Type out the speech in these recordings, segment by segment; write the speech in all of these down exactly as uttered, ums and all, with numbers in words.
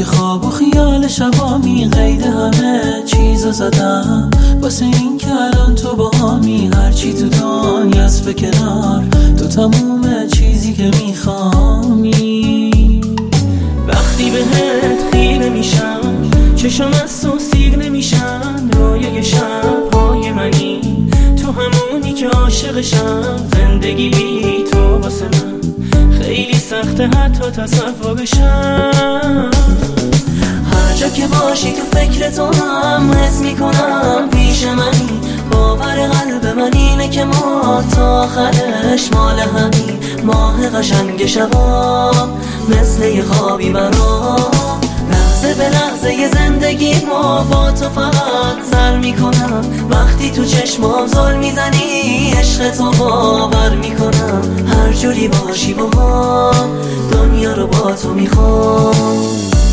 که خواب و خیال شبامی قید همه چیزو زدم واسه این که الان تو با همی هرچی تو دنیاست به کنار تو تموم چیزی که میخوامی. وقتی بهت خیره میشم چشم از تو سیر نمیشن رویای شبهای منی تو همونی که عاشقشم زندگی بی تو واسه من خیلی سخته حتی تصورشم. هر جا که باشی تو فکر تو هم حس میکنم پیش منی باور قلب من اینه که ما تا آخرش مال همین ماه قشنگ شبا مثل یه خوابی برام لحظه به لحظه یه زندگی ما با تو فقط سر میکنم وقتی تو چشمام زل میزنی عشق تو باور میکنم هر جوری باشی با هم دنیا رو با تو میخوام.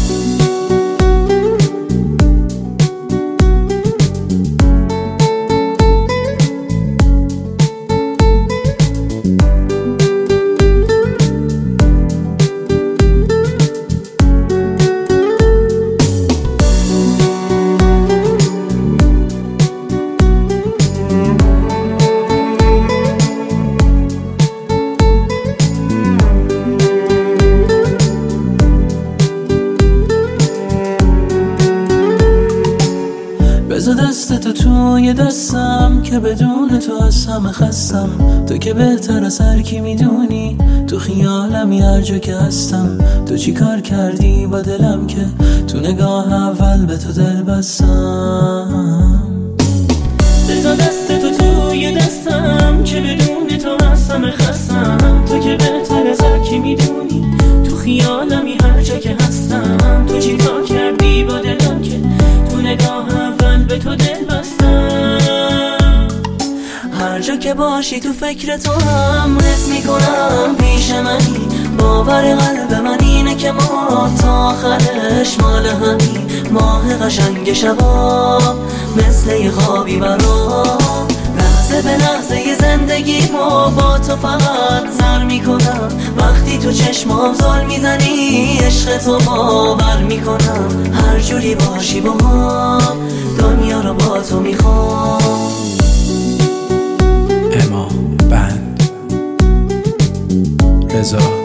بذار دست تو توی دستم که بدون تو از همه خستم تو که بهتر از هر کی میدونی تو خیالمی هر جا که هستم تو چی کار کردی با دلم که تو نگاه اول به تو دل بستم. بذار دست تو توی دستم که بدون تو از همه خستم تو که بهتر از هر کی میدونی تو خیالمی هر جا که هستم تو چی کار کردی با دلم که تو نگاه به تو دل بستم. هر جا که باشی تو فکر تو هم حس میکنم پیش منی باور قلب من اینه که ما تا آخرش مال همین ماه قشنگ شبا مثل یه خوابی برام لحظه به لحظه یه زندگی ما با تو فقط سر میکنم وقتی تو چشمام زل میزنی عشق تو باور میکنم هر جوری باشی با هم دنیا رو با تو میخوام. اما بند رضا